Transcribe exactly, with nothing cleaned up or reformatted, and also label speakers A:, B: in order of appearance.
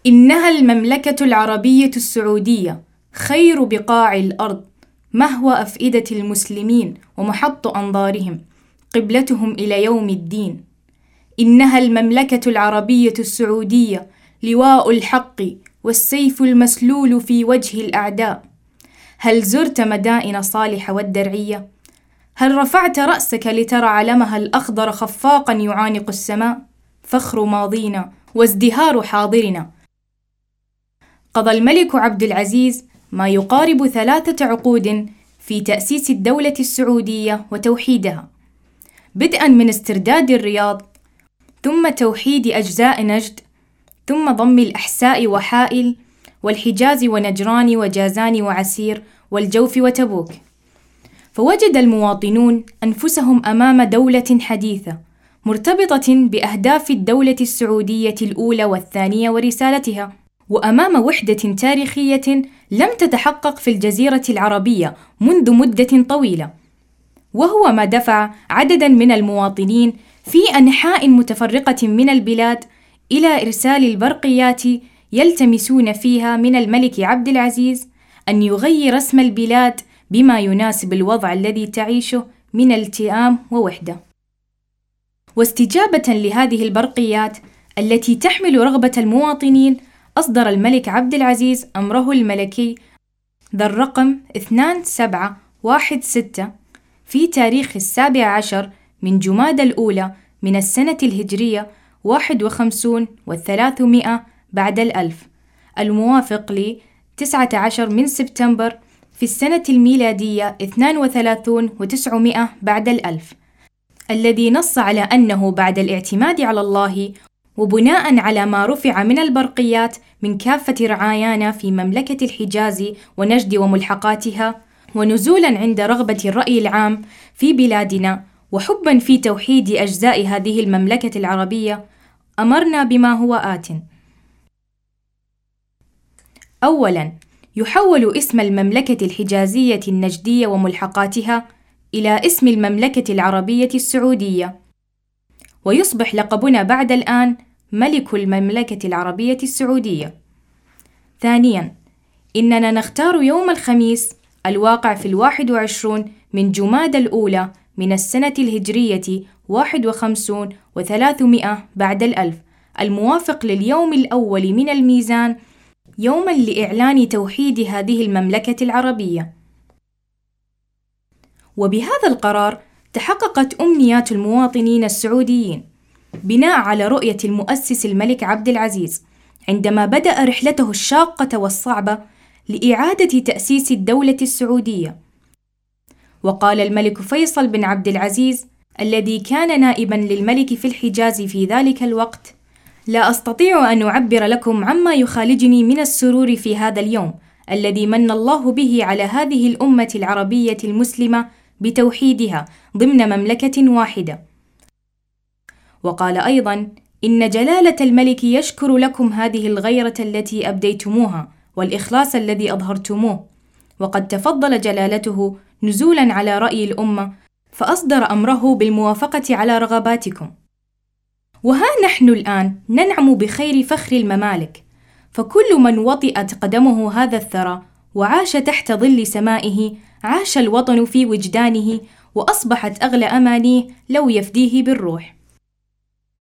A: إنها المملكة العربية السعودية خير بقاع الأرض، مهوى أفئدة المسلمين ومحط أنظارهم، قبلتهم إلى يوم الدين. إنها المملكة العربية السعودية لواء الحق والسيف المسلول في وجه الأعداء. هل زرت مدائن صالح والدرعية؟ هل رفعت رأسك لترى علمها الأخضر خفاقا يعانق السماء؟ فخر ماضينا وازدهار حاضرنا. قضى الملك عبد العزيز ما يقارب ثلاثة عقود في تأسيس الدولة السعودية وتوحيدها، بدءا من استرداد الرياض، ثم توحيد أجزاء نجد، ثم ضم الأحساء وحائل والحجاز ونجران وجازان وعسير والجوف وتبوك. فوجد المواطنون أنفسهم أمام دولة حديثة مرتبطة بأهداف الدولة السعودية الأولى والثانية ورسالتها، وأمام وحدة تاريخية لم تتحقق في الجزيرة العربية منذ مدة طويلة، وهو ما دفع عددا من المواطنين في أنحاء متفرقة من البلاد إلى إرسال البرقيات يلتمسون فيها من الملك عبد العزيز أن يغير اسم البلاد بما يناسب الوضع الذي تعيشه من التئام ووحدة. واستجابة لهذه البرقيات التي تحمل رغبة المواطنين، أصدر الملك عبد العزيز أمره الملكي ذا الرقم اثنان سبعة واحد ستة في تاريخ السابع عشر من جمادى الأولى من السنة الهجرية واحد وخمسون والثلاثمائة بعد الألف، الموافق ل تسعة عشر من سبتمبر في السنة الميلادية اثنان وثلاثون وتسعمائة بعد الألف، الذي نص على أنه بعد الاعتماد على الله وبناء على ما رفع من البرقيات من كافة رعايانا في مملكة الحجاز ونجد وملحقاتها، ونزولا عند رغبة الرأي العام في بلادنا وحبا في توحيد أجزاء هذه المملكة العربية، أمرنا بما هو آت. أولا، يحول اسم المملكة الحجازية النجدية وملحقاتها إلى اسم المملكة العربية السعودية، ويصبح لقبنا بعد الآن ملك المملكة العربية السعودية. ثانياً، إننا نختار يوم الخميس الواقع في الواحد وعشرون من جمادى الأولى من السنة الهجرية واحد وخمسون وثلاثمائة بعد الألف، الموافق لليوم الأول من الميزان، يوماً لإعلان توحيد هذه المملكة العربية. وبهذا القرار تحققت أمنيات المواطنين السعوديين بناء على رؤية المؤسس الملك عبد العزيز عندما بدأ رحلته الشاقة والصعبة لإعادة تأسيس الدولة السعودية. وقال الملك فيصل بن عبد العزيز الذي كان نائباً للملك في الحجاز في ذلك الوقت: لا أستطيع أن أعبر لكم عما يخالجني من السرور في هذا اليوم الذي من الله به على هذه الأمة العربية المسلمة بتوحيدها ضمن مملكة واحدة. وقال أيضاً: إن جلالة الملك يشكر لكم هذه الغيرة التي أبديتموها والإخلاص الذي أظهرتموه، وقد تفضل جلالته نزولاً على رأي الأمة فأصدر أمره بالموافقة على رغباتكم. وها نحن الآن ننعم بخير فخر الممالك، فكل من وطئت قدمه هذا الثرى وعاش تحت ظل سمائه عاش الوطن في وجدانه، وأصبحت أغلى أمانيه لو يفديه بالروح.